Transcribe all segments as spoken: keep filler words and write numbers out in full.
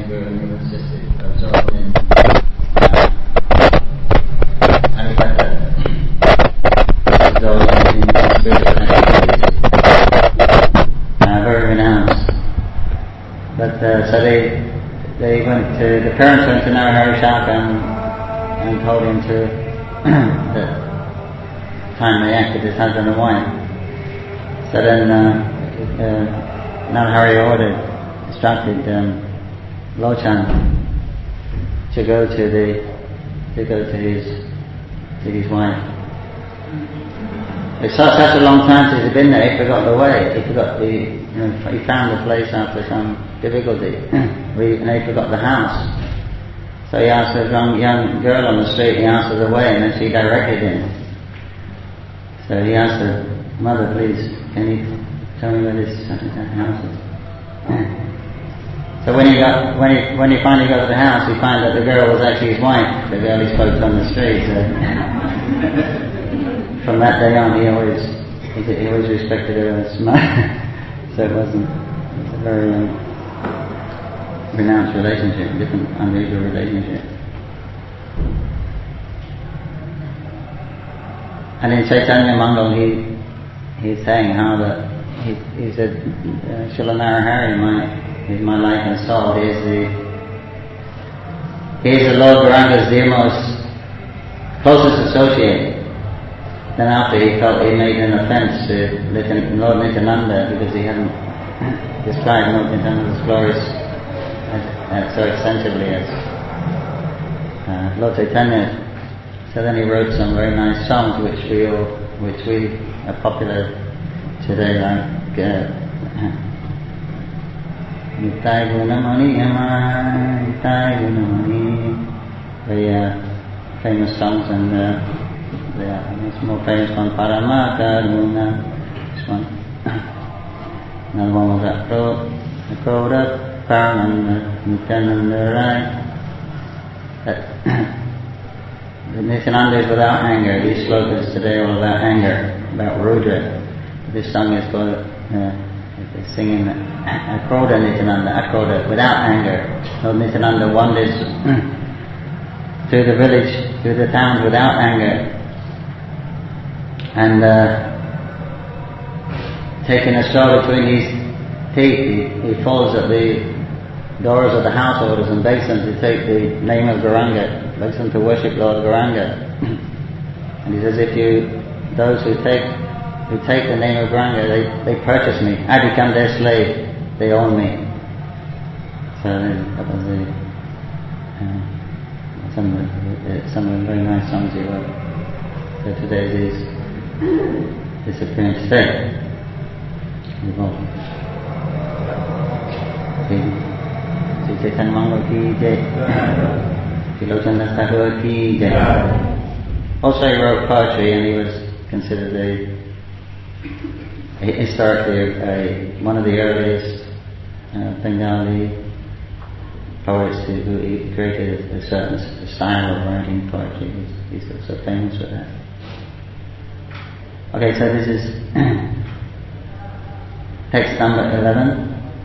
anger and he was just absorbed in Anipata, absorbed in spiritual activities, uh, very renounced. But uh, so they they went to, the parents went to Narahari Shaka and, and told him to the time they acted as husband and wife. So then uh, uh, Narahari ordered, instructed um, Lochan to go to the to go to his to his wife. It's such, such a long time since he'd been there, he forgot the way. He forgot the you know, he found the place after some difficulty, and he forgot the house. So he asked a young, young girl on the street, he asked her the way, and then she directed him. So he asked her, "Mother, please, can you tell me where this house is?" So when he got, when he when he finally got to the house, he found that the girl was actually his wife, the girl he spoke to on the street. So from that day on, he always he, he always respected her and smiled. So it wasn't it was a very um, renounced relationship, different unusual relationship. And in Chaitanya Mangal, he he's saying how that he he said, uh, Srila Narahari, my is my life and soul. He is the he is the Lord Gauranga's dear most closest associate. Then after he felt he made an offence to Lord Nityananda because he hadn't described Lord Nityananda's glories as, as so extensively as uh, Lord Chaitanya. So then he wrote some very nice songs which we all, which we are popular today, like Nitai Gunamani Yama, Nitai Gunamani, very uh, famous songs, and uh, the uh, more famous one, Parama Karuna, this one. Another one was Akro, Akroda, Paramanda, Nityananda Rai. The Nityananda is without anger. These slokas today are all about anger, about Rudra. This song is called, uh, they're singing Akroda Nityananda, Akroda, without anger. Lord Nityananda wanders through the village, through the towns without anger. And uh, taking a straw between his teeth, he, he falls at the doors of the householders and begs them to take the name of Gauranga, begs them to worship Lord Gauranga. And he says, if you, those who take who take the name of Gauranga, they, they purchase me. I become their slave. They own me. So that was the, uh, some, of the, some of the very nice songs he wrote. So today is disappearing state. Sri Chaitanya Mangal ki jai, Sri Lochan Das Thakur ki jai. Also he wrote poetry, and he was considered a, a historically a, one of the earliest uh, Bengali poets who, who created a, a certain style of writing poetry. He's, he's so famous for that. Okay, so this is text number eleven.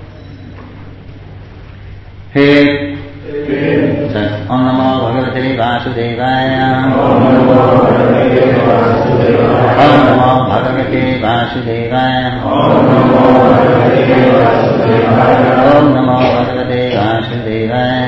Here, so, Om Namo Bhagavate Vasudevaya. Om Namo Bhagavate Vasudevaya. Om Namo Bhagavate Vasudevaya.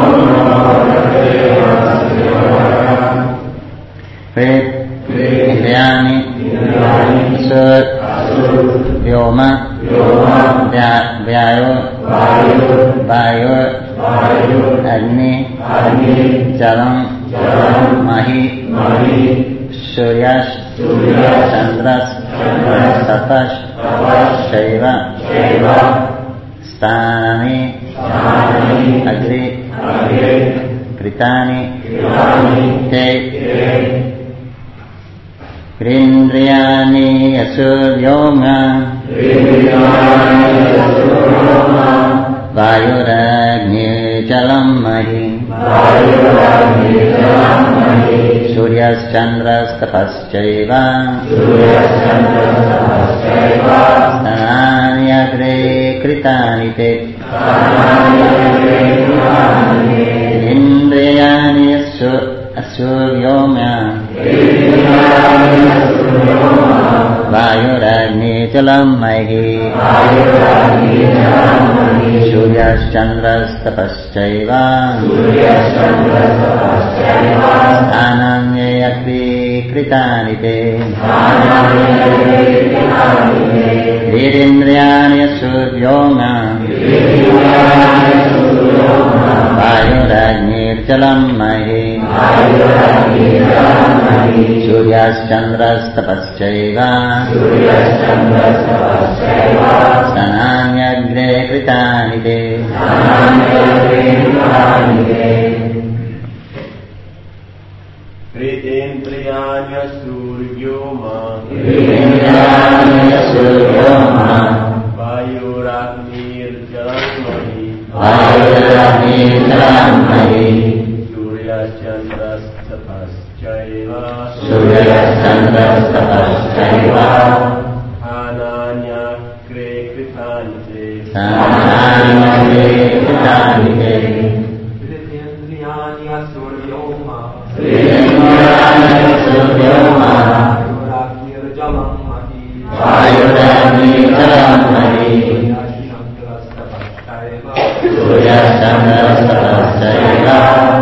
Ved Indriyani Asur Vyoma Vyayo Vayo Agni Jalam Mahi Suryash Chandras Satash Shaiva Sthanani Agri Kritani Te Grindriyani Asuryoma Vayuragni Jalam Mahi Suryas Chandras Tapaschaiva Sananyagre Kritanite Indriyani Asuryomya Vayuragni Jalam Maihi Suryas Chandras Tapaschaiva Ananyayakri Kritanite Virindriyani Suryoma Vayuragni Jalam Maihi Suryas Chandras Tapaschaiva Sananyagre Kritanite Ritendriyanya Suryoma Virindriyani Suryoma Vayuragni Jalam Maihi Vayuragni Jalam Maihi Suryas Chandras Tapaschaiva Suryas Chandras Tapaschaiva Ananyagre Kritanite Sananyagre Kritanite Ritendriyanya Suryoma Virindriyani Suryoma Vayuragni Jalam Maihi Vayuragni Jalam Maihi Suryas Chandras Tapaschaiva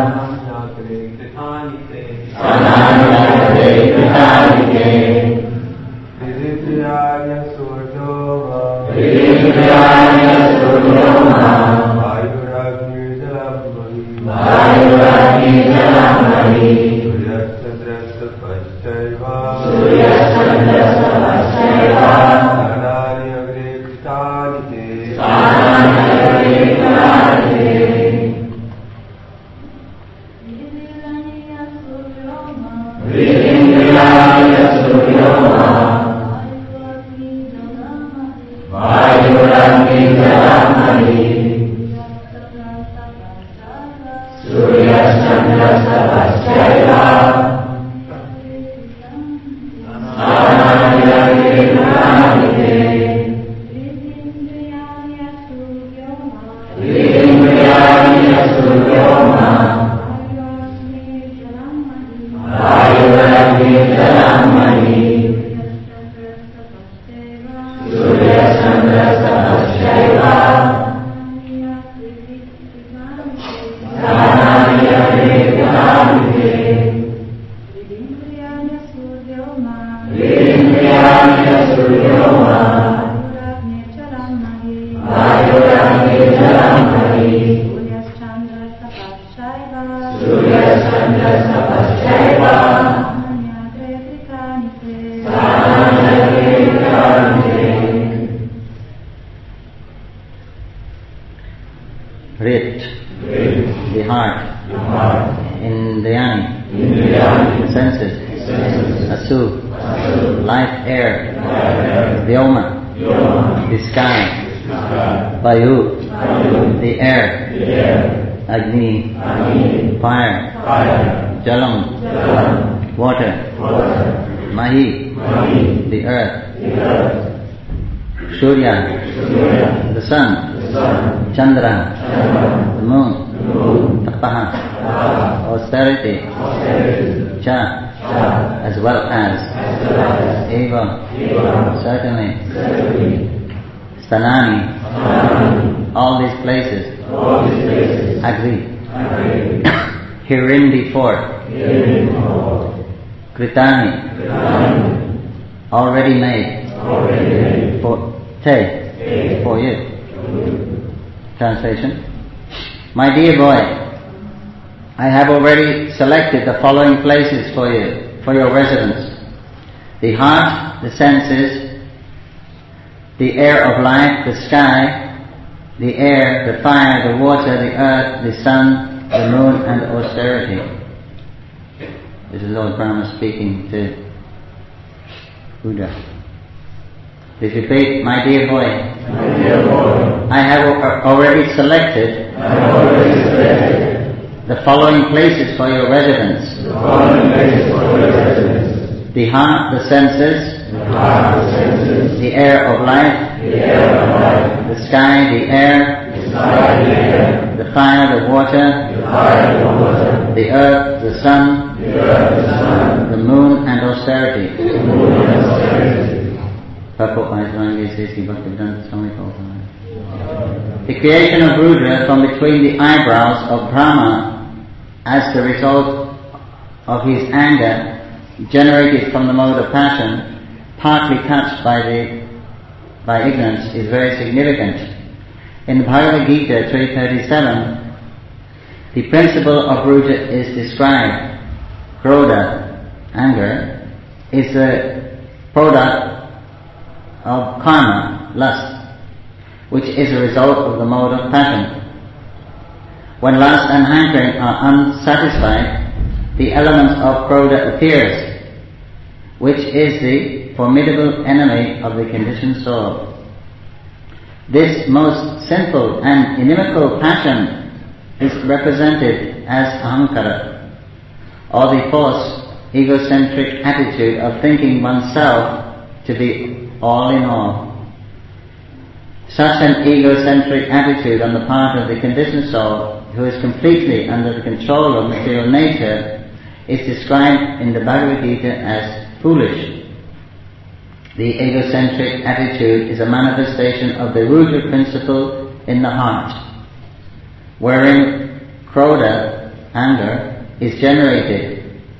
Sananyagre Kritanite Virindriyanya Suryoma Virindriyani Suryoma Vayuragni Jalam Maihi Vayuragni Jalam Maihi Suryas Chandras Tapaschaiva Suryas Chandras Tapaschaiva Sananyagre Kritanite Sananyagre Kritanite Virindriyani Suryoma Vayuragni Jalam Maihi Suryas Chandras Tapaschaiva Sananyagre Kritanite Virindriyani Suryoma Vayuragni Jalam Maihi Suryas Chandras Tapaschaiva Sananyagre Kritanite Virindriyani Suryoma Vayuragni Jalam Maihi Suryas Chandras Tapaschaiva Sananyagre Kritanite. Rit, the heart, Indriyani, senses, Asu, light, air, Vyoma, the sky, Vayu, the air, Agni, fire, Jalam, water, Mahi, the earth, Surya, the sun, Chandra, the moon, Tapaha, austerity, Cha, as well as, Eva, certainly, Stanani, all these places, agree. Herein before, Kritani, already made, for te, for you. Translation. My dear boy, I have already selected the following places for you, for your residence. The heart, the senses, the air of life, the sky, the air, the fire, the water, the earth, the sun, the moon, and austerity. This is Lord Brahma speaking to Buddha. Please repeat, my dear boy. My dear boy. I have already selected, I have already selected the following places for your residence. The following places for your residence. The heart, the senses, The heart, the senses, the air of life, the air of life, the sky, the air, the sky, the air, the fire, the water, the fire, the water, the earth, the sun, the earth, the sun, the moon and austerity. the moon and austerity. Purport by His Holiness Sri Bhaktivedanta Swami Prabhupada. The creation of Rudra from between the eyebrows of Brahma as the result of his anger generated from the mode of passion, partly touched by the by ignorance, is very significant. In the Bhagavad Gita three thirty-seven, the principle of Rudra is described. Krodha, anger, is a product of karma, lust, which is a result of the mode of passion. When lust and hankering are unsatisfied, the element of Krodha appears, which is the formidable enemy of the conditioned soul. This most sinful and inimical passion is represented as ahankara, or the false, egocentric attitude of thinking oneself to be all in all. Such an egocentric attitude on the part of the conditioned soul, who is completely under the control of material nature, is described in the Bhagavad Gita as foolish. The egocentric attitude is a manifestation of the Rudra principle in the heart, wherein Krodha, anger, is generated.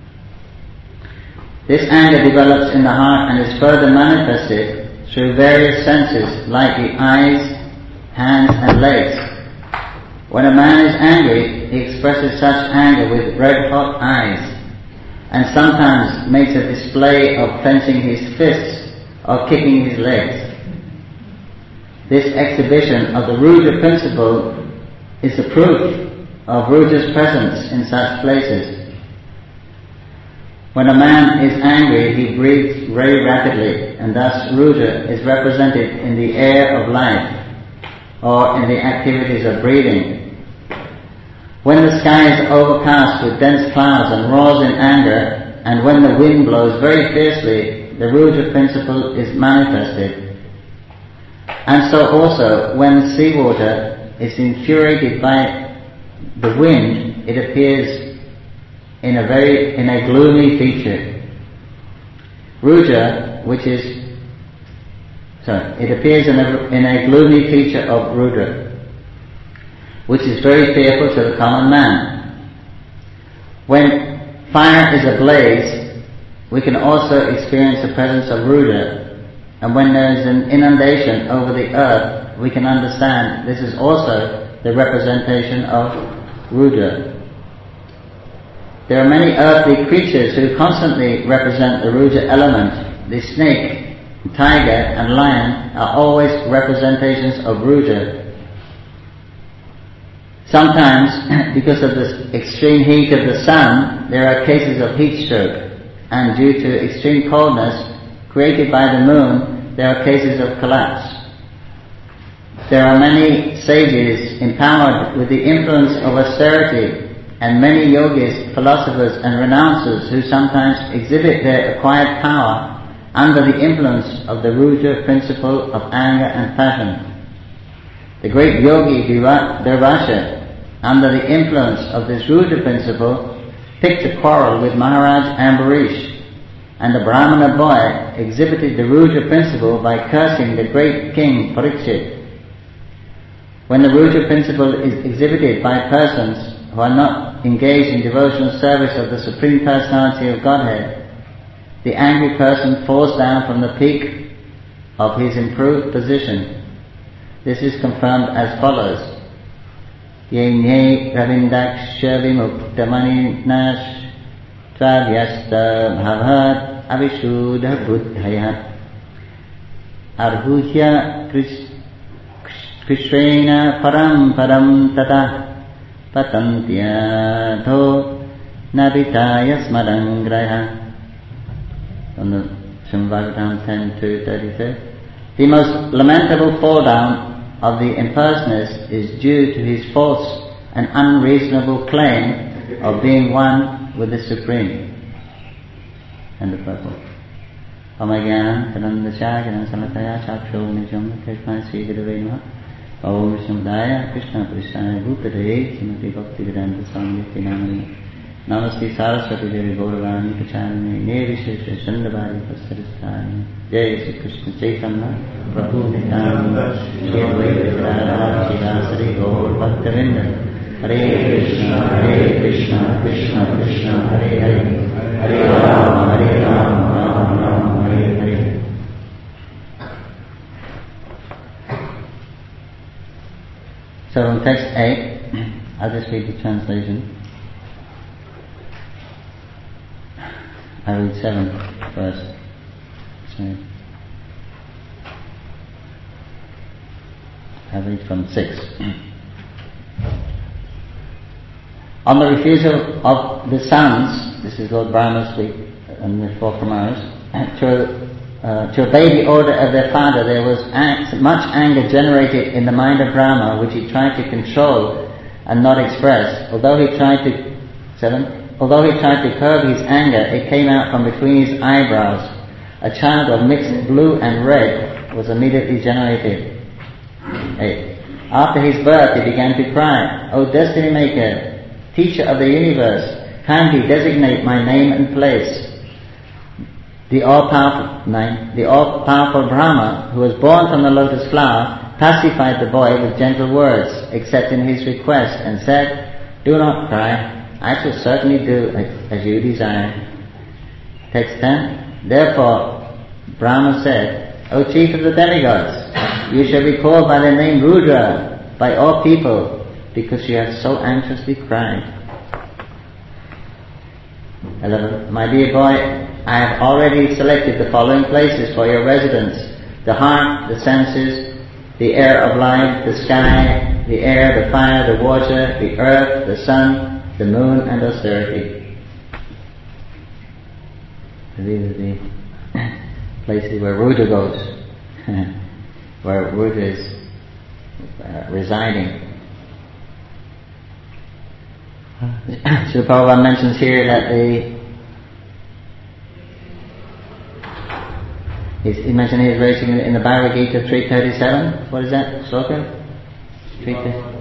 This anger develops in the heart and is further manifested through various senses like the eyes, hands and legs. When a man is angry, he expresses such anger with red-hot eyes and sometimes makes a display of clenching his fists or kicking his legs. This exhibition of the Rudra principle is the proof of Rudra's presence in such places. When a man is angry, he breathes very rapidly, and thus Rudra is represented in the air of life, or in the activities of breathing. When the sky is overcast with dense clouds and roars in anger, and when the wind blows very fiercely, the Rudra principle is manifested. And so also, when seawater is infuriated by the wind, it appears in a very in a gloomy feature. Rudra, which is sorry, it appears in a in a gloomy feature of Rudra, which is very fearful to the common man. When fire is ablaze, we can also experience the presence of Rudra, and when there is an inundation over the earth, we can understand this is also the representation of Rudra. There are many earthly creatures who constantly represent the Rudra element. The snake, tiger and lion are always representations of Rudra. Sometimes, because of the extreme heat of the sun, there are cases of heat stroke, and due to extreme coldness created by the moon, there are cases of collapse. There are many sages empowered with the influence of austerity, and many yogis, philosophers and renouncers who sometimes exhibit their acquired power under the influence of the Rudra principle of anger and passion. The great yogi Durvasha, under the influence of this Rudra principle, picked a quarrel with Maharaj Ambarish, and the Brahmana boy exhibited the Rudra principle by cursing the great king Parikshit. When the Rudra principle is exhibited by persons who are not engaged in devotional service of the Supreme Personality of Godhead, the angry person falls down from the peak of his improved position. This is confirmed as follows. Yenye ravindaksha vimuktamani nash travyasta bhavat avishuddha buddhaya arhutya krishrena param param tata patantyatho nabitaya smadangraya. On the Srimad Bhagavatam ten two thirty-two. The most lamentable fall down of the impersonalist is due to his false an unreasonable claim of being one with the Supreme. End of purport. Omagyanam Tanandashaganam Salataya Chaksho Nijam Tekma Sri Gurave Namaha Om Vishnudaya Krishna Prishaya Bhutade Srimati Bhaktivedanta Swami Namani Namaste Saraswati Devi Gauravani Pacharani Nirvishesha Chandabari Pasaristani Jai Sri Krishna Chaitanya Prabhu Nityananda Shri Advaita Gadadhara Shri Gaur Bhaktavinda Hare Krishna Hare Krishna Krishna Krishna Hare Hare Hare Rama Hare Rama Rama Rama Hare Hare. So from text eight, I'll just read the translation. I read seven first. So I read from six. On the refusal of the sons, this is Lord Brahma speak and the four Pramanas, to, uh, to obey the order of their father, there was act, much anger generated in the mind of Brahma, which he tried to control and not express. Although he tried to seven, although he tried to curb his anger, it came out from between his eyebrows. A child of mixed blue and red was immediately generated. Eight. After his birth, he began to cry, "O Destiny Maker, Teacher of the universe, kindly designate my name and place." The all-powerful nine, the all-powerful Brahma, who was born from the lotus flower, pacified the boy with gentle words, accepting his request, and said, "Do not cry. I shall certainly do as you desire." Text ten. Therefore, Brahma said, "O chief of the demigods, you shall be called by the name Rudra by all people, because you have so anxiously cried." eleven. My dear boy, I have already selected the following places for your residence: the heart, the senses, the air of life, the sky, the air, the fire, the water, the earth, the sun, the moon, and austerity. These are the places where Rudra goes, where Rudra is uh, residing. Srila Prabhupada mentions here that the he mentioned he is racing in, in the Bhagavad Gita three thirty-seven. What is that? Sloka? three thirty-seven.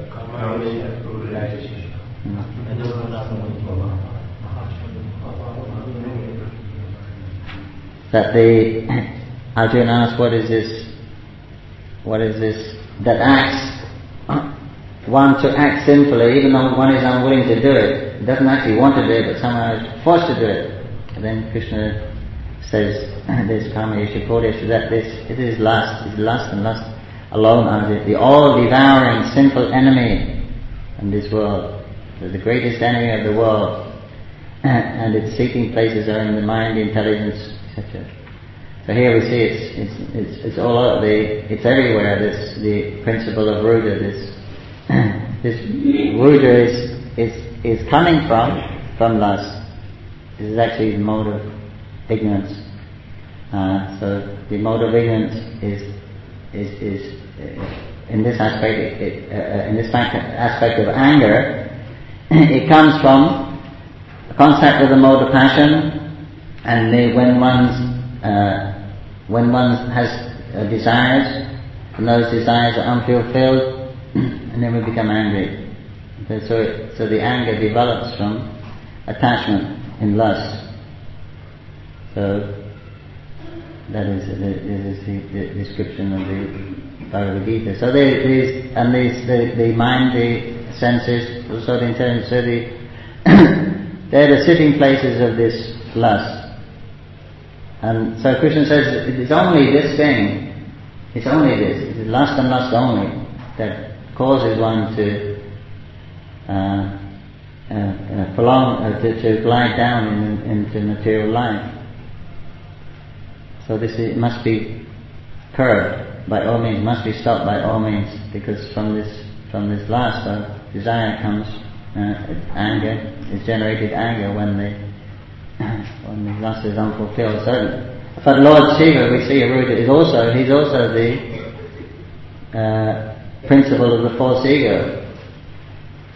That the Arjuna asks, what is this? What is this that acts? One to act sinfully, even though one is unwilling to do it, doesn't actually want to do it, but somehow is forced to do it. And then Krishna says, "This karma yashakodesha," that this it is lust, it is lust and lust alone are the, the all-devouring sinful enemy in this world. It's the greatest enemy of the world, and its seeking places are in the mind, the intelligence, et cetera. So here we see it's it's it's, it's all over. The it's everywhere. This the principle of Rudra. This this Rudra is, is, is coming from, from lust. This is actually the mode of ignorance. Uh, so the mode of ignorance is, is, is uh, in this aspect, it, it, uh, in this fact, aspect of anger, it comes from the concept of the mode of passion, and the, when one's, uh, when one has uh, desires, and those desires are unfulfilled, and then we become angry. Okay, so, it, so the anger develops from attachment in lust. So that is, is the, the description of the Bhagavad Gita. So there is, and these, the, the mind, the senses, also the intelligence. So the they're the sitting places of this lust. And so Krishna says it is only this thing. It's only this. It is lust and lust only that causes one to uh, uh, uh, prolong, uh, to, to glide down in, into material life. So this is, must be curbed by all means, must be stopped by all means, because from this from this lust of desire comes uh, anger, is generated anger when the when the lust is unfulfilled. So for Lord Shiva, we see Rudra is also he's also the uh, principle of the false ego.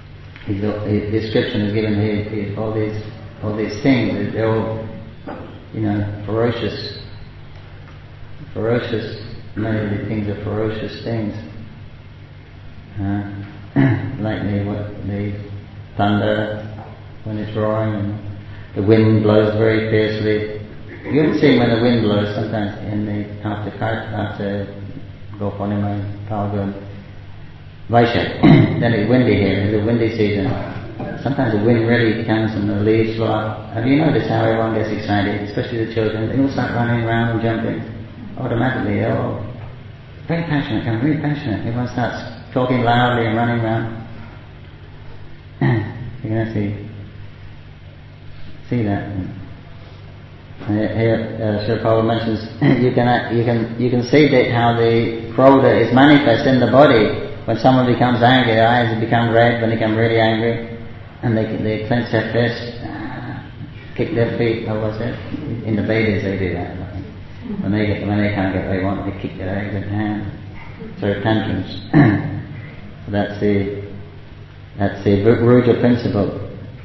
his, his description is given here, here, all these, all these things, they're all, you know, ferocious, ferocious, many of these things are ferocious things. Uh, like the, what, the thunder when it's roaring, and the wind blows very fiercely. You haven't seen when the wind blows sometimes in the after after Gopurnima, Falgun, Vaishak. Then it's windy here. It's a windy season. Sometimes the wind really comes and the leaves blow up. Have you noticed how everyone gets excited, especially the children? They all start running around and jumping automatically. They're all very passionate, kind of really passionate. Everyone starts talking loudly and running around. You can actually see that. Here, uh, Srila Prabhupada mentions you can you can you can see that how the krodha is manifest in the body. When someone becomes angry, their eyes become red when they become really angry, and they they clench their fists, uh, kick their feet. Or what's it? In the Vedas they do that. When they get when they can't get what they want, they kick their legs and hands. So tantrums. So that's the that's the Ruja principle.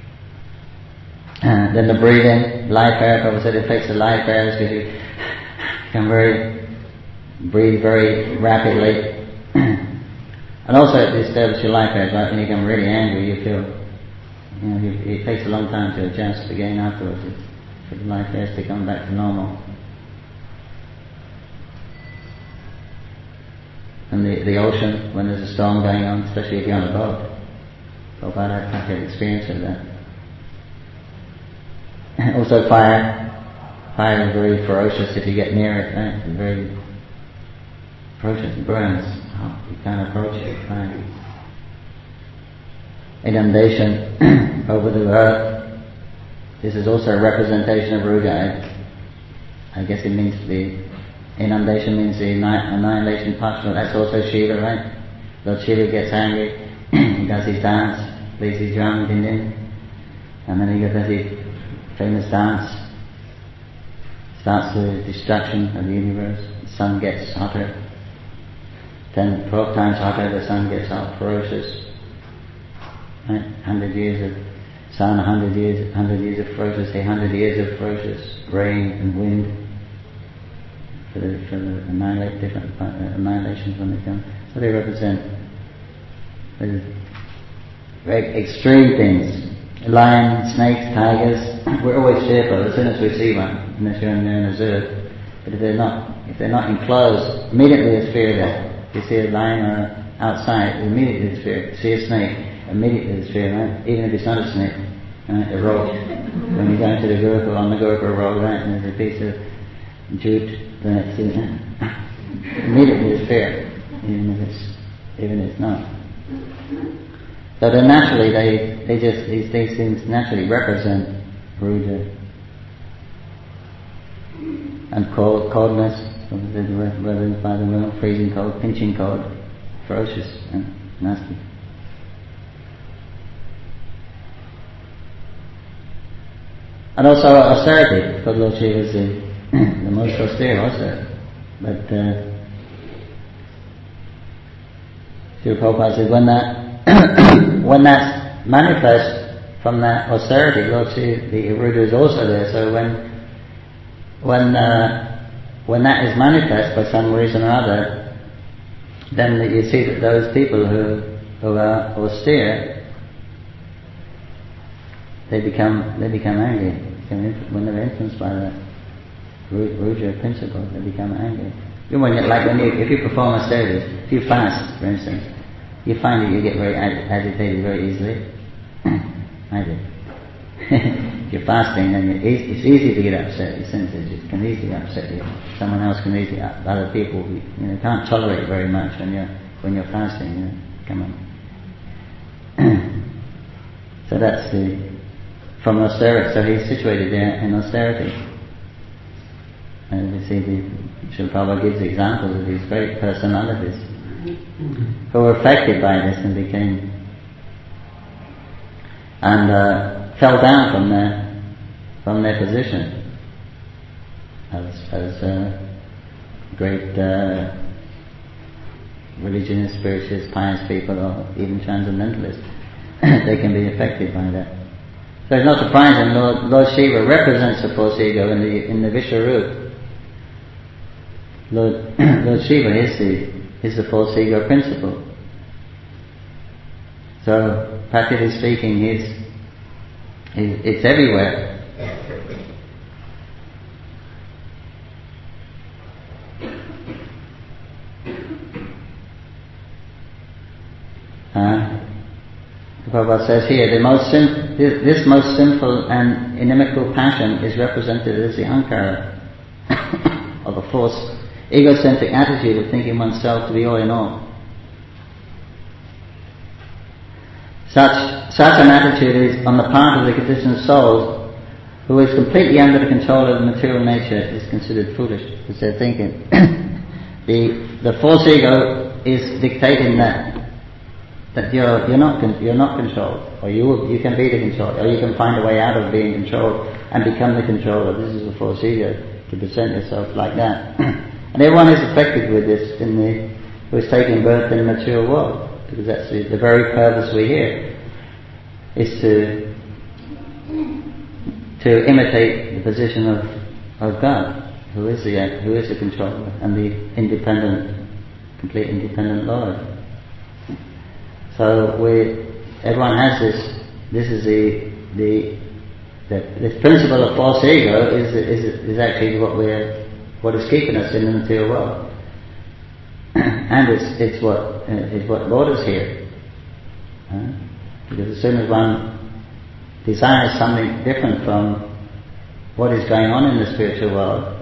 Uh, then the breathing, life air, Prabhupada said it affects the life air because you can very breathe very rapidly. And also it disturbs your life air, right? When you become really angry, you feel, you know, you, it takes a long time to adjust again afterwards for the life airs to come back to normal. And the, the ocean, when there's a storm going on, especially if you're on a boat. Prabhupada had had experience of that. Also fire. Fire is very ferocious if you get near it, right? It's very ferocious, it burns. Oh, you can't approach it, fire. Inundation over the earth. This is also a representation of Ruja. I guess it means the inundation means the annihilation partial. That's also Shiva, right? Lord Shiva gets angry, he does his dance, plays his drum, din din, and then he does his famous dance, starts the destruction of the universe. The sun gets hotter, ten, twelve times hotter. The sun gets hot, ferocious. Right? Hundred years of sun, hundred years, hundred years of ferocious, say hundred years of ferocious rain and wind. For the, for the annihilate, different uh, annihilations when they come. So they represent very extreme things. Lions, snakes, tigers. We're always fearful as soon as we see one, unless you're in there in a zoo. But if they're not, if they're not enclosed, immediately there's fear there. If you see a lion or outside, immediately there's fear. If you see a snake, immediately there's fear, right? Even if it's not a snake, right? A rope. When you go into the Gurukul, on the Gurukul road, right, and there's a piece of jute. Then it's immediately there's fear, even if it's even if it's not. So then naturally they they just these these things naturally represent Ruja and cold coldness, represented by the will, freezing cold, pinching cold, ferocious and nasty. And also austerity, because Lord Shiva is the the most austere also. But uh, Srila Prabhupada says when that when that's manifest from that austerity, Lord Shiva, the Ruja is also there. So when when uh, when that is manifest by some reason or other, then you see that those people who who are austere, they become they become angry when they're influenced by that Ruja principle. They become angry. When you, like when you, if you perform austerities, if you fast, for instance, you find that you get very ag- agitated very easily. I do. If you're fasting, then you're e- it's easy to get upset. Your senses can easily upset you. Someone else can easily, other people, you know, can't tolerate very much when you're when you're fasting. You know, come on. So that's the from austerity. So he's situated there in austerity. And you see, the Srila Prabhupada gives examples of these great personalities who were affected by this and became and uh, fell down from their from their position as as uh, great uh, religionists, spiritualists, pious people, or even transcendentalists. they can be affected by that. So it's not surprising Lord, Lord Shiva represents the false ego in the in the Vishwarup. Lord Lord Shiva is the is the false ego principle. So practically speaking, is it's everywhere. Uh, Prabhupada says here, the most sin, this, this most sinful and inimical passion is represented as the ankara, or the false egocentric attitude of thinking oneself to be all in all. Such such an attitude is on the part of the conditioned soul who is completely under the control of the material nature is considered foolish, because they're thinking the the false ego is dictating that that you're you're not you're not controlled, or you you can be the controlled, or you can find a way out of being controlled and become the controller. This is the false ego, to present yourself like that. And everyone is affected with this in the who is taking birth in the material world. Because that's the, the very purpose we're here, is to to imitate the position of, of God, who is the who is the controller and the independent, complete independent Lord. So we, everyone has this. This is the the, the this principle of false ego is is is actually what we're what is keeping us in the material world. And it's it's what uh, is what brought us here. Uh, because as soon as one desires something different from what is going on in the spiritual world,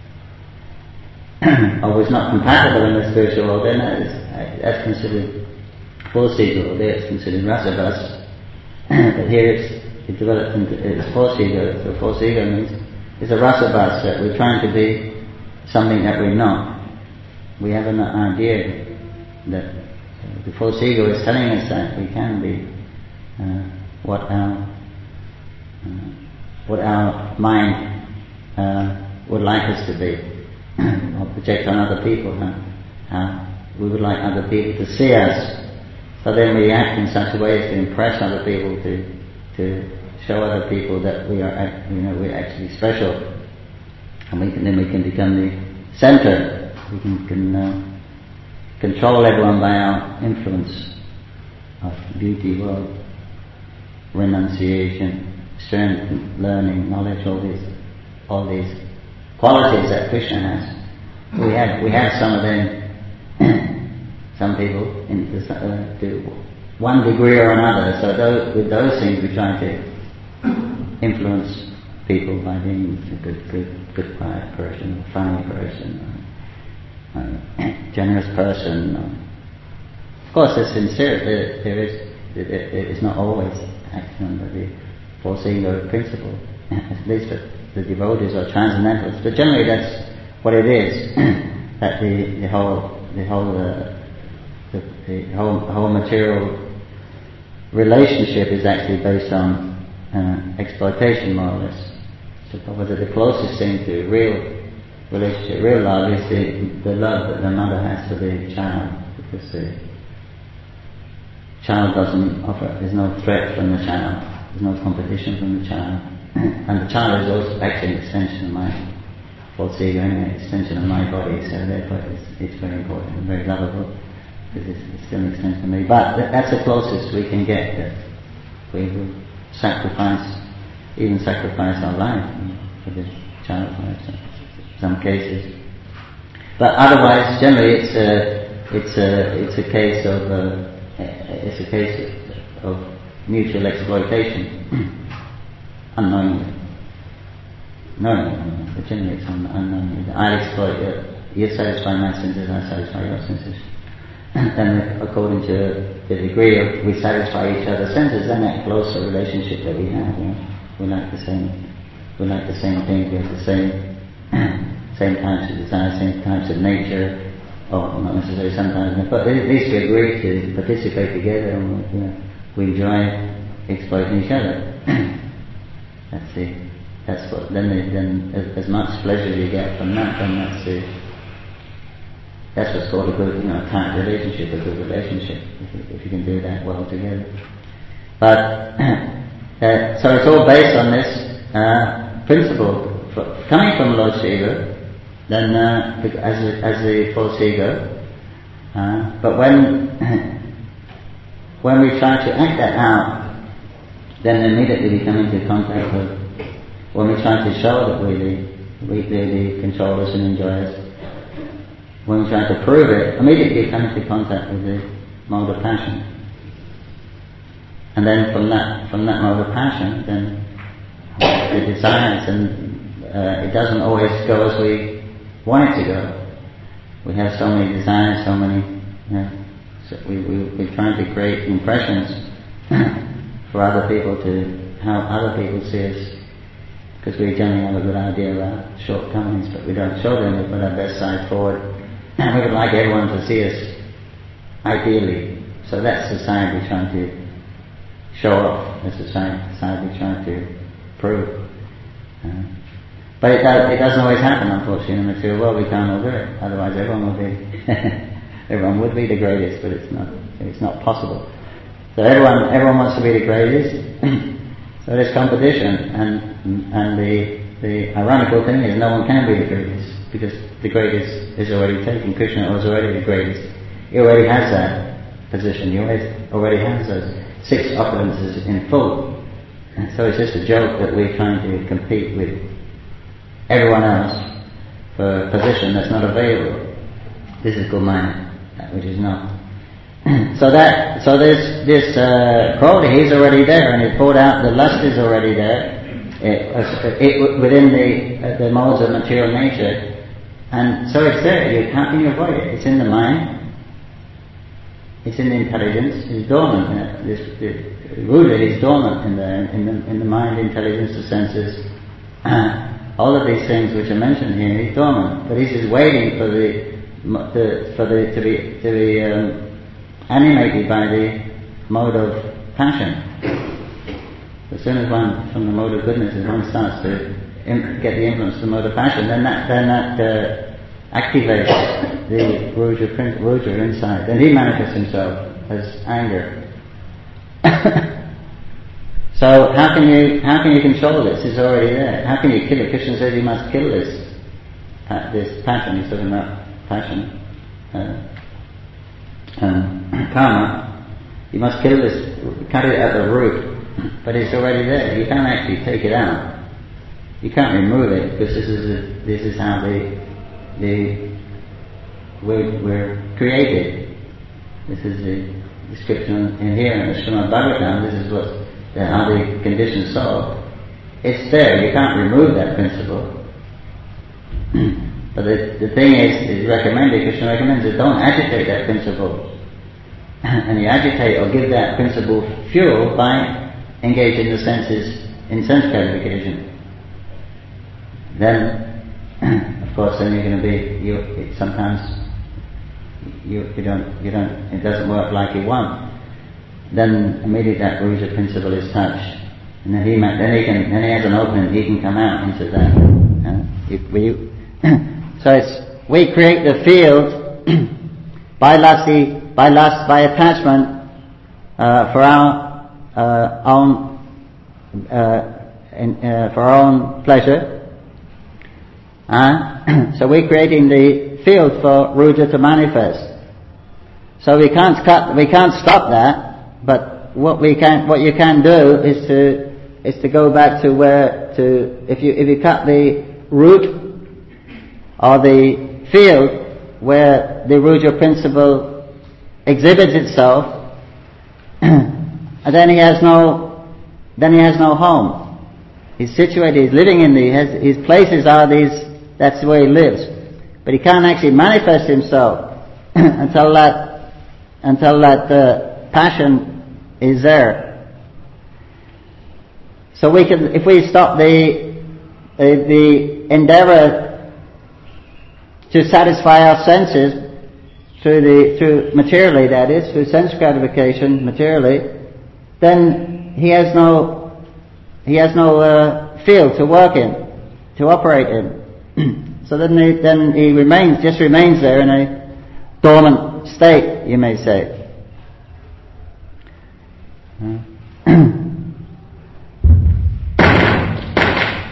or is not compatible in the spiritual world, then that is, that's considered false ego. There it's considered rasabhas. But here it's it develops into it's false ego. So false ego means it's a rasabhas, that we're trying to be something that we're not. We have an idea that uh, the false ego is telling us that we can be uh, what our uh, what our mind uh, would like us to be, or project on other people. Huh? How we would like other people to see us. So then we act in such a way as to impress other people, to to show other people that we are, you know, we're actually special, and we can then we can become the center. We can, can uh, control everyone by our influence of beauty, world, renunciation, strength, learning, knowledge, all these, all these qualities that Krishna has. We have, we have some of them. Some people, in this, uh, to one degree or another. So those, with those things, we try to influence people by being a good, good, good, quiet person, a funny person. A generous person. Of course, there's sincerity. There, there is. It, it, it is not always acting under the false ego principle. At least the, the devotees are transcendentalists. But generally, that's what it is. That the, the whole the whole uh, the, the whole whole material relationship is actually based on uh, exploitation, more or less. So probably the closest thing to real relationship, real love, is the, the love that the mother has for the child, because the child doesn't offer, there's no threat from the child, there's no competition from the child, and the child is also actually an extension of my false ego, anyway, extension of my body, so therefore it's, it's very important and very lovable, because it's, it's still an extension of me. But th- that's the closest we can get, that we will sacrifice, even sacrifice our life for the child life. So. Some cases, but otherwise, generally, it's a it's a it's a case of uh, it's a case of, of mutual exploitation, unknowingly. Knowingly, but generally, it's un- unknowingly. I'll exploit you. You satisfy my senses, I satisfy your senses. Then, according to the degree of we satisfy each other's senses, then that closer relationship that we have. You know, we like the same, we like the same things. We have the same. Same types of desire, same types of nature, or not necessarily sometimes, but at least we agree to participate together, and we, you know, we enjoy exploiting each other. That's the, that's what. Then, the, then as, as much pleasure you get from that, then that's the, that's what's called a good, you know, tight relationship, a good relationship. If you, if you can do that well together. But uh, so it's all based on this uh, principle coming from Lord Shiva. Then, uh, as a, as the false ego. Uh, but when when we try to act that out, then immediately we come into contact with. When we try to show that we're the, we, they're the controllers and enjoyers, when we try to prove it, immediately we come into contact with the mode of passion. And then from that from that mode of passion, then the desires, and uh, it doesn't always go as we want it to go. We have so many desires, so many. You know, so we we we're trying to create impressions for other people to how other people see us, because we generally have a good idea of our shortcomings, but we don't show them. We put our best side forward, and we would like everyone to see us ideally. So that's the side we're trying to show off. That's the side side we're trying to prove. Uh, But it, does, it doesn't always happen, unfortunately, in the material world. We can't all do it. Otherwise, everyone would be everyone would be the greatest, but it's not. It's not possible. So everyone everyone wants to be the greatest. So there's competition, and and the the ironical thing is no one can be the greatest, because the greatest is already taken. Krishna was already the greatest. He already has that position. He always already has those six opulences in full. And so it's just a joke that we're trying to compete with everyone else for a position that's not available. This is called maya, that which is not. so that, so this this uh, quality is already there, and it poured out. The lust is already there, it, it, within the uh, the modes of material nature, and so it's there. You, how can you avoid it? It's in the mind. It's in the intelligence. It's dormant. Uh, this, this rooted is dormant in the in the in the mind, intelligence, the senses. Uh, All of these things which are mentioned here, he's dormant, but he's just waiting for the, the for the to be to be um, animated by the mode of passion. As soon as one from the mode of goodness, as one starts to im- get the influence of the mode of passion, then that then that uh, activates the Ruja Ruja inside. Then he manifests himself as anger. So how can you how can you control this? It's already there. How can you kill it? Krishna says you must kill this uh, this passion. He's talking about passion, uh, um, karma. You must kill this, cut it at the root. But it's already there. You can't actually take it out. You can't remove it, because this is a, this is how the the we're, we're created. This is the description in here in the Srimad Bhagavatam. This is what. How the conditions solved. It's there, you can't remove that principle. But the, the thing is, is recommended, Krishna recommends that don't agitate that principle. And you agitate or give that principle fuel by engaging the senses in sense gratification. Then, of course, then you're going to be, you, it, sometimes you, you don't, you don't, it doesn't work like you want. Then immediately that Ruja principle is touched, and then he might, then he can then he has an opening. He can come out into that. Uh, you, we, so it's we create the field by lusty, by lust, by attachment uh, for our uh, own uh, in, uh, for our own pleasure. Uh, so we're creating the field for Ruja to manifest. So we can't cut, we can't stop that. But what we can, what you can do is to is to go back to where to if you if you cut the root or the field where the Ruja principle exhibits itself, and then he has no then he has no home. He's situated. He's living in the his, his places are these. That's where he lives, but he can't actually manifest himself until that until that uh, passion is there. So we can, if we stop the uh, the endeavor to satisfy our senses through the through materially, that is, through sense gratification materially, then he has no he has no uh, field to work in, to operate in. So then he, then he remains just remains there in a dormant state, you may say.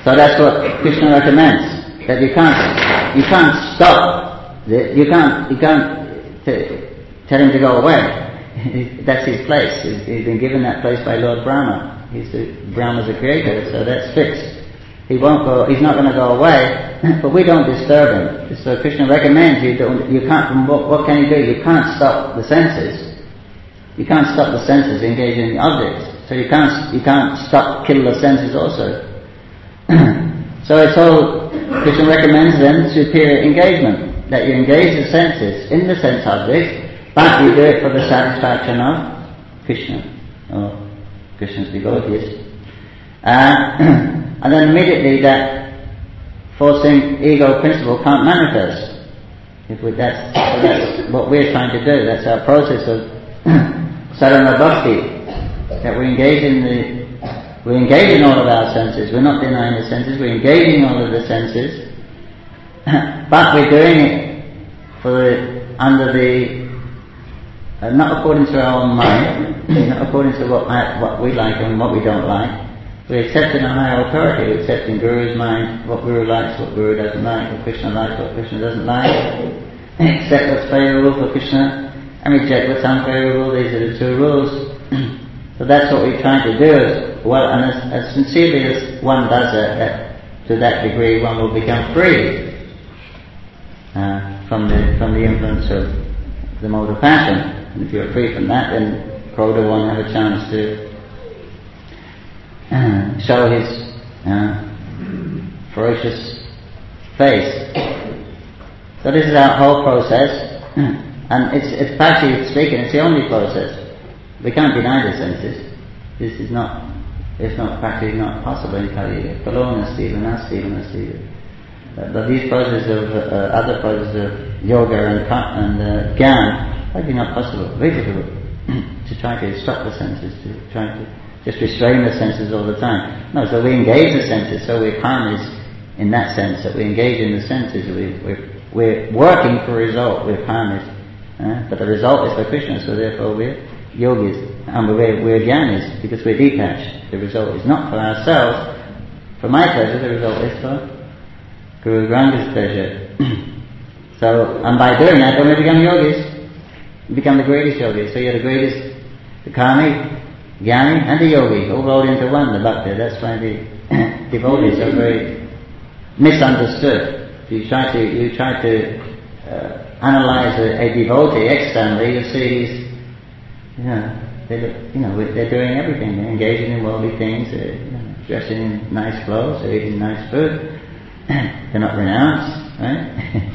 So that's what Krishna recommends, that you can't, you can't stop, the, you can't, you can't t- tell him to go away. That's his place. He's, he's been given that place by Lord Brahma. He's the, Brahma's the creator, so that's fixed. He won't go, he's not going to go away, but we don't disturb him. So Krishna recommends you, don't, you can't, what, what can you do? You can't stop the senses. You can't stop the senses engaging in objects. So you can't, you can't stop, kill the senses also. So it's all, Krishna recommends then superior engagement, that you engage the senses in the sense objects, but you do it for the satisfaction of Krishna, or Krishna's devotees. Uh, and then immediately that forcing ego principle can't manifest. If we, that's, so that's what we're trying to do, that's our process of sadhana bhakti, that we engage in the We engage in all of our senses. We're not denying the senses. We're engaging all of the senses, but we're doing it for the, under the uh, not according to our own mind, not according to what I, what we like and what we don't like. We're accepting a higher authority. We're accepting Guru's mind, what Guru likes, what Guru doesn't like, what Krishna likes, what Krishna doesn't like. Accept what's favourable for Krishna and reject what's unfavourable. These are the two rules. So that's what we're trying to do. As well, and as, as sincerely as one does it, at, to that degree, one will become free uh, from the from the influence of the mode of passion. And if you're free from that, then Krodha won't have a chance to uh, show his uh, ferocious face. So this is our whole process, and it's it's practically speaking, it's the only process. We can't deny the senses. This is not, it's not practically not possible in Kali Yuga. Kalonasti, Vanasti, Vanasti. But these processes of, uh, other processes of yoga and, and uh, gyan, probably not possible, very difficult to try to stop the senses, to try to just restrain the senses all the time. No, so we engage the senses, so we're karmis in that sense, that we engage in the senses, we, we're, we're working for a result, we're karmis. Uh, but the result is for Krishna, so therefore we're yogis, and we're, we're jnanis, because we're detached. The result is not for ourselves, for my pleasure, the result is for Guru Granda's pleasure. So, and by doing that, then we become yogis. We become the greatest yogis. So you're the greatest, the karmi, jnani, and the yogi, all rolled into one, the bhakta. That's why the devotees are very misunderstood. If you try to, you try to uh, analyze a, a devotee externally, you see he's You know, they're, you know, they're doing everything. They're engaging in worldly things. They're, you know, dressing in nice clothes. They're eating nice food. They're not renounced, right?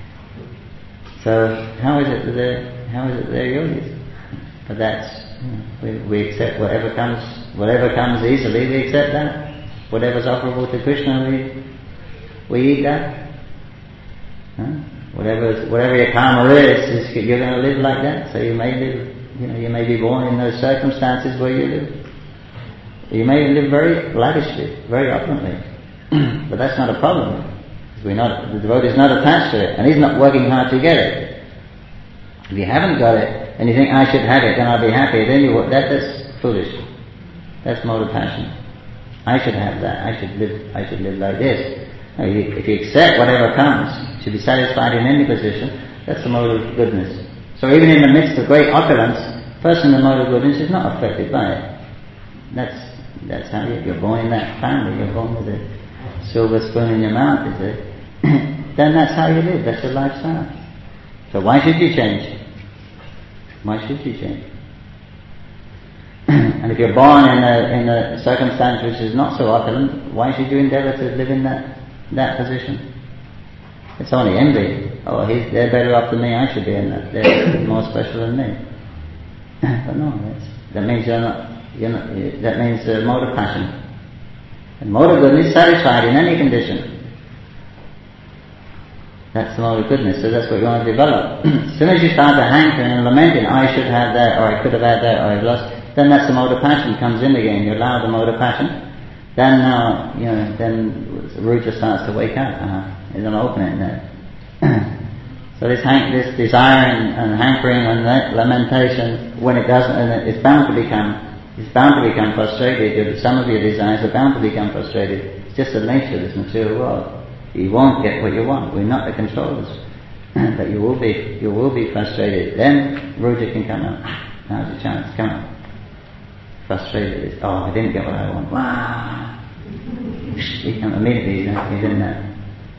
So how is it that they're how is it they're yogis? But that's, you know, we, we accept whatever comes whatever comes easily. We accept that. Whatever's offerable to Krishna, we we eat that. Huh? Whatever whatever your karma is, is you're going to live like that. So you may live. You know, you may be born in those circumstances where you live. You may live very lavishly, very opulently, but that's not a problem. We're not, the devotee is not attached to it, and he's not working hard to get it. If you haven't got it, and you think I should have it, then I'll be happy. Then you that that's foolish. That's mode of passion. I should have that. I should live. I should live like this. No, you, if you accept whatever comes, you should be satisfied in any position. That's the mode of goodness. So even in the midst of great opulence, person in the mode of goodness is not affected by it. That's that's how you, you're born in that family. You're born with a silver spoon in your mouth, is it? Then that's how you live. That's your lifestyle. So why should you change? Why should you change? And if you're born in a in a circumstance which is not so opulent, why should you endeavour to live in that that position? It's only envy. Oh, he's, they're better off than me, I should be in that. They're more special than me. But no, that's, that means you're not, you're not, that means the mode of passion. And mode of goodness, satisfied in any condition. That's the mode of goodness, so that's what you want to develop. As soon as you start to hankering and lamenting, I should have that, or I could have had that, or I've lost, then that's the mode of passion comes in again. You allow the mode of passion. Then now, you know, then the root just starts to wake up. Uh-huh. You don't open it there. So this hank, this desire and, and hankering and lamentation, when it doesn't, and it's bound to become It's bound to become frustrated. Some of your desires are bound to become frustrated. It's just the nature of this material world. You won't get what you want. We're not the controllers. But you will be, you will be frustrated. Then Ruja can come out. Now's your chance. Come on. Frustrated. Oh, I didn't get what I want. Wow. You can immediately, you know, he's in that.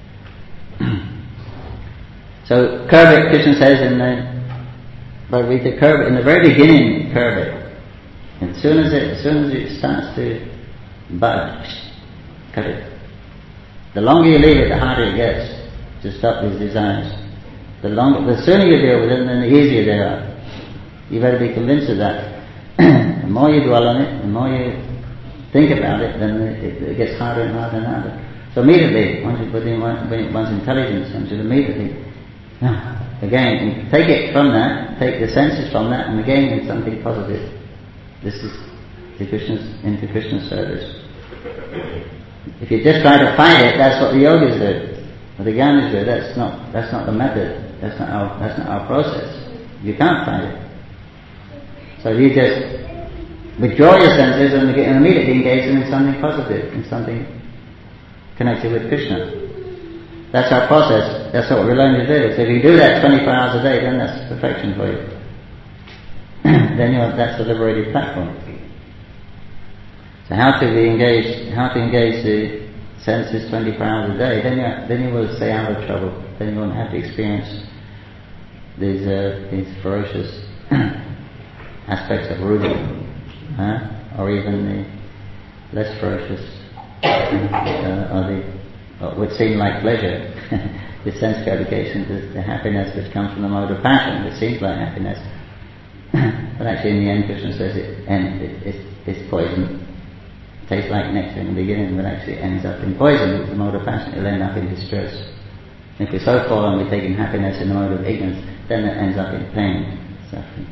So curb it, Krishna says in the, but we the curb it in the very beginning. Curb it. As soon as it, as soon as it starts to bud, cut it. The longer you leave it, the harder it gets to stop these desires. The longer, the sooner you deal with them, then the easier they are. You better be convinced of that. The more you dwell on it, the more you think about it, then it, it gets harder and harder and harder. So immediately, once you put in one, one's intelligence, one should immediately, again, take it from that, take the senses from that, and again in something positive. This is to Krishna's, into Krishna's service. If you just try to fight it, that's what the yogis do. What the Gyanis do. That's not. That's not the method. That's not our. That's not our process. You can't fight it. So you just withdraw your senses and immediately engage them in something positive, in something connected with Krishna. That's our process. That's what we're learning to do. So if you do that twenty-four hours a day, then that's perfection for you. Then you're, that's the liberated platform. So how to be engaged? How to engage the senses twenty-four hours a day? Then you then you will stay out of trouble. Then you won't have to experience these uh, these ferocious aspects of Ruja, huh? Or even the less ferocious, uh, or the what would seem like pleasure, the sense gratification, the, the happiness which comes from the mode of passion. It seems like happiness. But actually in the end Krishna says it, and it, it, it's poison. It tastes like nectar in the beginning, but actually it ends up in poison. It's the mode of passion. It'll end up in distress. And if we're so full and we're taking happiness in the mode of ignorance, then it ends up in pain, suffering.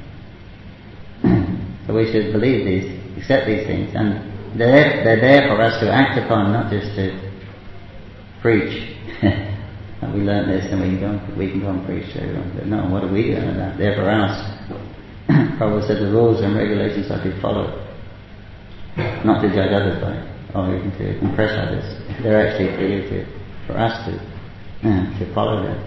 So we should believe these, accept these things, and they're, they're there for us to act upon, not just to preach. And we learn this and we can go and, we can go and preach to everyone. But no, what are we doing about? They're for us. Prabhupada said the rules and regulations are to follow, not to judge others by, or even to impress others. They're actually for you to, for us to, uh, to follow them.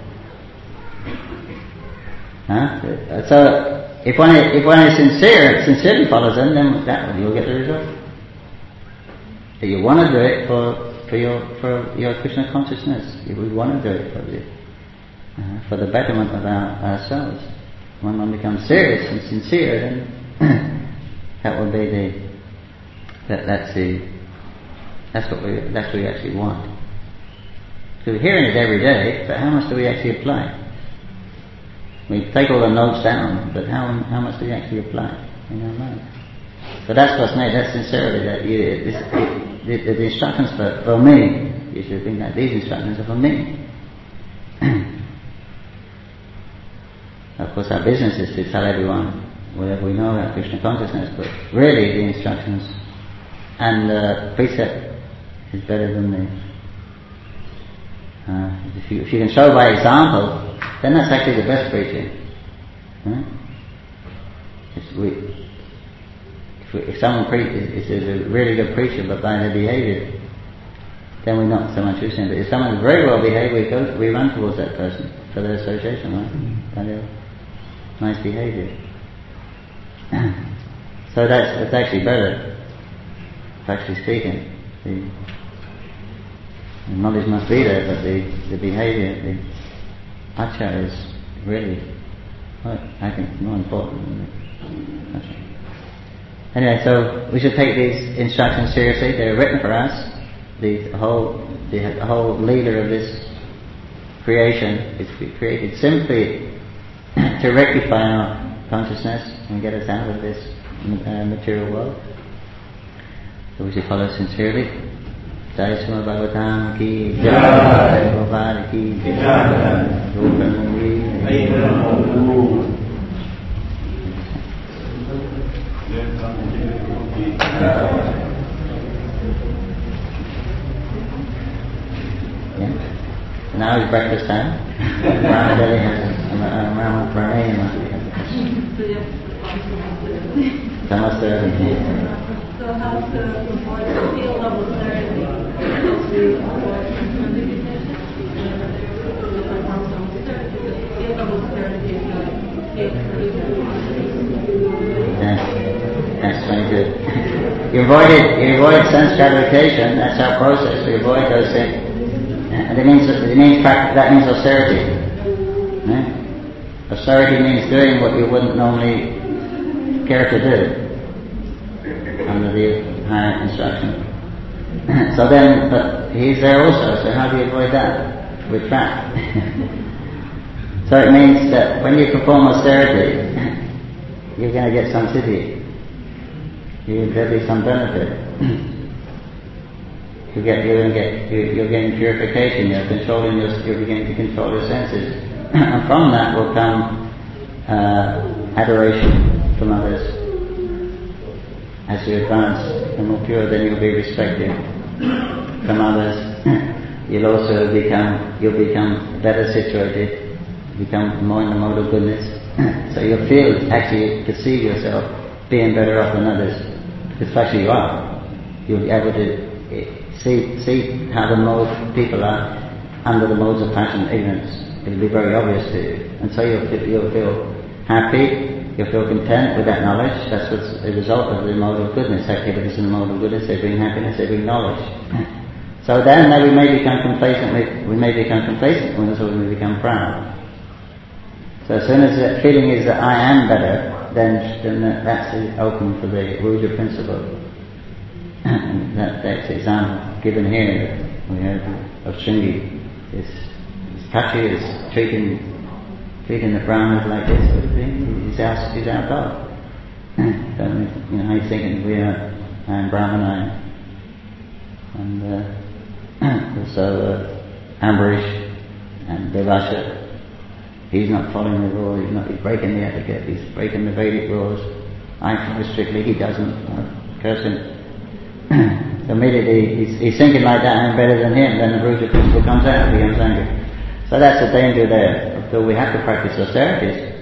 Huh? So if one is, if one is sincere, sincerely follows them, then that you'll get the result. But you want to do it for for your for your Krishna consciousness. We want to do it for the uh, for the betterment of our, ourselves. When one becomes serious and sincere, then that will be the that, that's the that's what we that's what we actually want. So we're hearing it every day, but how much do we actually apply? We take all the notes down, but how how much do we actually apply in our life? So that's what's made. That's sincerity. That you, it, it, the, the instructions for, for me. You should think that these instructions are for me. Of course, our business is to tell everyone whatever we know about Krishna consciousness, but really the instructions and the precept is better than the. Uh, if you if you can show by example, then that's actually the best preaching. Huh? It's, we, if, we, if someone preaches is, is a really good preacher, but by their behaviour, then we're not so much using it. But if someone is very well behaved, we go we run towards that person for their association, right? By their nice behaviour. So that's that's actually better, actually speaking. The, the knowledge must be there, but the, the behaviour, the achara is really, well, I think, more important than the achara. Anyway, so we should take these instructions seriously. They're written for us. The whole, the, the whole leader of this creation is created simply to rectify our consciousness and get us out of this uh, material world. So we should follow sincerely. Jai Srimad Bhagavatam ki Jai, Gopal ki Jai, Gopal yeah. Now is breakfast time. Rama Devi has Rama Pranayama. Some austerity. So how to avoid the field of austerity? To avoid manipulation? Field of austerity is Yeah, that's very good. You avoid it, you avoid sense gratification, that's our process, we avoid those things. And it means, it means that means austerity. Yeah? Austerity means doing what you wouldn't normally care to do under the higher instruction. So then, but he's there also, so how do you avoid that? With fat. So it means that when you perform austerity, you're going to get some siddhi. You, there'll be some benefit. you get, you're going to get, you, you're getting purification. You're controlling your, you're beginning to control your senses, and from that will come uh, adoration from others. As you advance and more pure, then you'll be respected from others. You'll also become, you'll become better situated, become more in the mode of goodness. So you'll feel, actually perceive yourself being better off than others, because actually you are. You'll be able to see see how the mode people are under the modes of passion and ignorance. It'll be very obvious to you, and so you'll you'll feel happy. You'll feel content with that knowledge. That's what's the result of the mode of goodness. Activities in the mode of goodness, they bring happiness, they bring knowledge. So then, then we may become complacent. We, we may become complacent, and so we may become proud. So as soon as that feeling is that I am better, then, then that's open for the Ruja principle. that, that's the example given here that we have of Shringi. This, this Kachi is treating treating the Brahmanas like this sort of thing. He's our, he's our God. So, you know, he's thinking we are, I am Brahmana, and uh, also uh, Ambarish and Devasha. He's not following the rules, he's not, he's breaking the etiquette, he's breaking the Vedic rules. I follow strictly, he doesn't. Uh, curse him. So immediately he's, he's thinking like that, I'm better than him, then the Ruja principle comes out and becomes angry. So that's the danger there. So we have to practice austerities.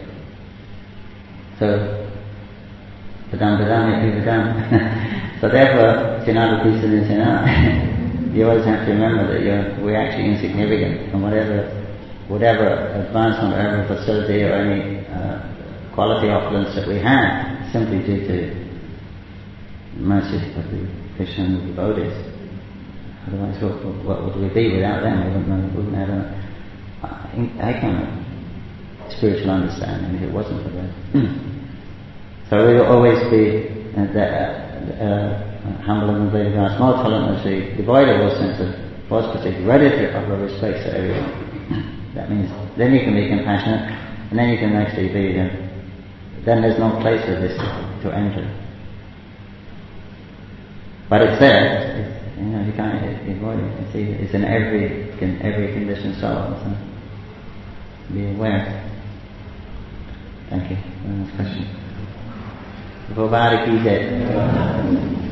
So, padam padam yati padam. So therefore, Chinada Pisana Chinada, you always have to remember that you're, we're actually insignificant, and whatever whatever advancement or whatever facility or any uh, quality opulence that we have, simply due to mercy of the Krishna and the devotees. Otherwise, what, what would we be without them? We wouldn't, know, we wouldn't have a I kind of spiritual understanding if it wasn't for that. So we will always be uh, the, uh, uh, humble and obedient, more tolerant, devoid of all sense of falsity, ready to offer respect to everyone. That means then you can be compassionate, and then you can actually be. Uh, then there's no place for this to, to enter. But it's there. It's, you know, you can't avoid it. It's, it's in every in every conditioned soul. So be aware. Thank you. Next question. Bhavara ki jai.